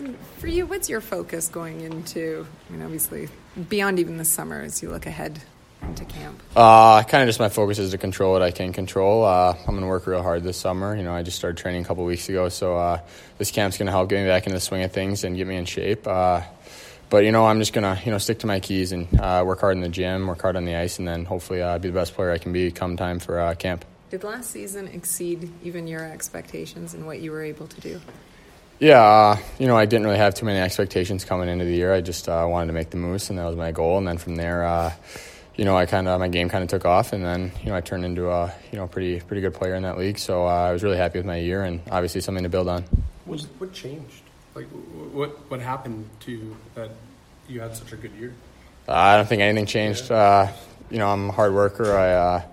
For you, what's your focus going into, obviously, beyond even the summer as you look ahead into camp? Kind of just my focus is to control what I can control. I'm going to work real hard this summer. I just started training a couple weeks ago, so this camp's going to help get me back into the swing of things and get me in shape. But, I'm just going to, stick to my keys and work hard in the gym, work hard on the ice, and then hopefully be the best player I can be come time for camp. Did last season exceed even your expectations and what you were able to do? Yeah, I didn't really have too many expectations coming into the year. I just wanted to make the Moose, and that was my goal. And then from there, my game kind of took off, and then I turned into a pretty good player in that league. So I was really happy with my year, and obviously something to build on. What changed? Like, what happened to you that you had such a good year? I don't think anything changed. I'm a hard worker.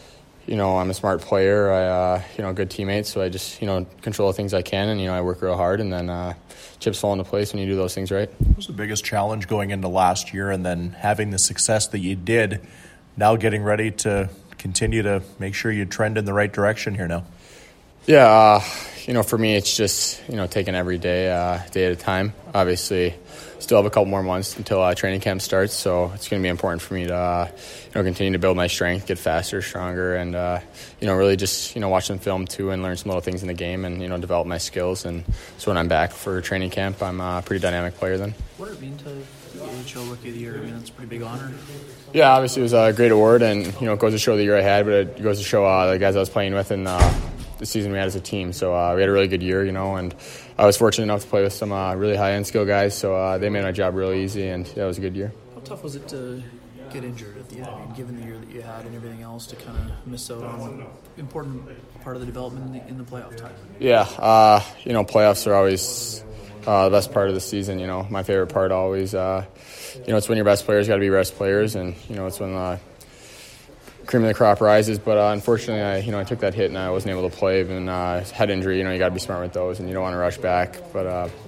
I'm a smart player. I, good teammate. So I just, control the things I can, and I work real hard, and then chips fall into place when you do those things right. What was the biggest challenge going into last year, and then having the success that you did, now getting ready to continue to make sure you trend in the right direction here now? Yeah, for me, it's just, taking every day, day at a time. Obviously, still have a couple more months until training camp starts, so it's going to be important for me to, continue to build my strength, get faster, stronger, and, really just, watch some film too and learn some little things in the game and, develop my skills. And so when I'm back for training camp, I'm a pretty dynamic player then. What did it mean to the AHL Rookie of the Year? It's a pretty big honor. Yeah, obviously it was a great award, and, it goes to show the year I had, but it goes to show the guys I was playing with and the season we had as a team. So we had a really good year, and I was fortunate enough to play with some really high-end skill guys, so they made my job really easy, and that was a good year. How tough was it to get injured at the end, given the year that you had and everything else, to kind of miss out on an important part of the development in the playoff time? Yeah, playoffs are always the best part of the season. My favorite part always, it's when your best players got to be best players, and, it's when the cream of the crop rises, but unfortunately, I took that hit and I wasn't able to play. Even head injury, you got to be smart with those, and you don't want to rush back. But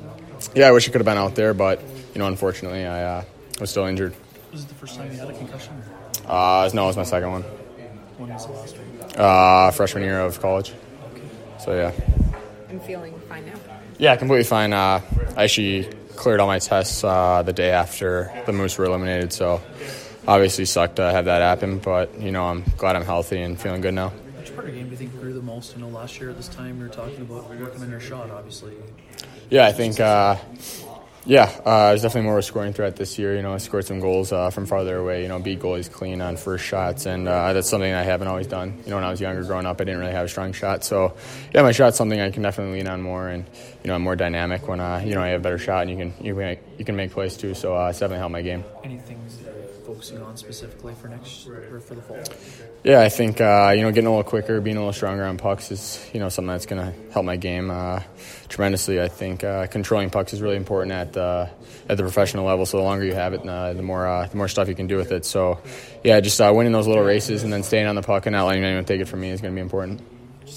I wish I could have been out there, but unfortunately, I was still injured. Was it the first time you had a concussion? No, it was my second one. When was the last one? Freshman year of college. Okay. So yeah. I'm feeling fine now. Yeah, completely fine. I actually cleared all my tests the day after the Moose were eliminated, so. Obviously sucked to have that happen, but, I'm glad I'm healthy and feeling good now. Which part of the game do you think grew the most? Last year at this time we were talking about working on your shot, obviously. Yeah, I think, I was definitely more of a scoring threat this year. I scored some goals from farther away, beat goalies clean on first shots, and that's something I haven't always done. When I was younger growing up, I didn't really have a strong shot. So, yeah, my shot's something I can definitely lean on more, and, I'm more dynamic when, I have a better shot, and you can make plays too. So it's definitely helped my game. Any things that you're focusing on specifically for next or for the fall? Yeah, I think, getting a little quicker, being a little stronger on pucks is, something that's going to help my game tremendously. I think controlling pucks is really important at the professional level. So the longer you have it, the more stuff you can do with it. So, yeah, just winning those little races and then staying on the puck and not letting anyone take it from me is going to be important.